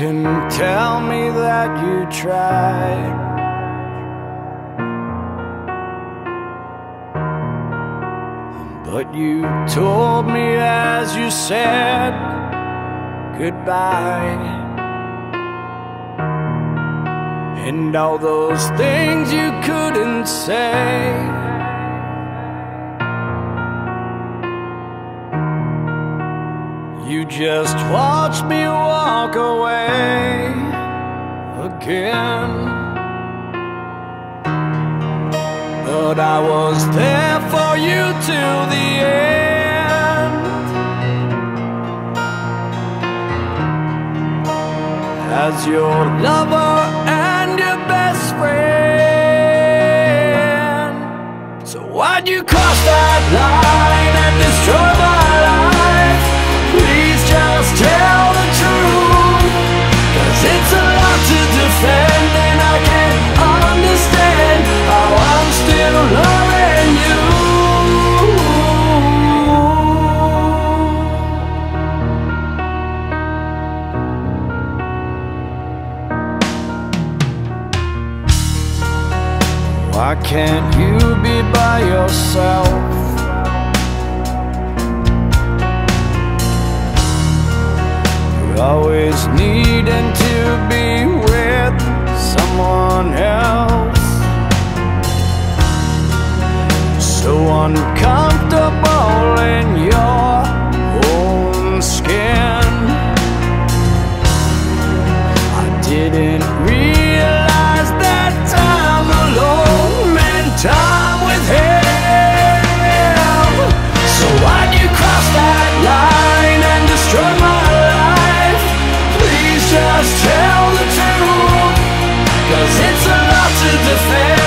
can tell me that you tried, but you told me as you said goodbye. And all those things you couldn't say, you just watched me walk away again. But I was there for you till the end. As your lover and your best friend. So why'd you cross that line and destroy my life? Please just tell the truth, 'cause it's a lot to defend, and I can't understand how I'm still loving you. Why can't you be by yourself? You're always needing to be with someone else. So uncomfortable in your own skin. I didn't realize that time alone meant time with him. So why'd you cross that line and destroy my life? Please just tell the truth, 'cause it's a lot to defend.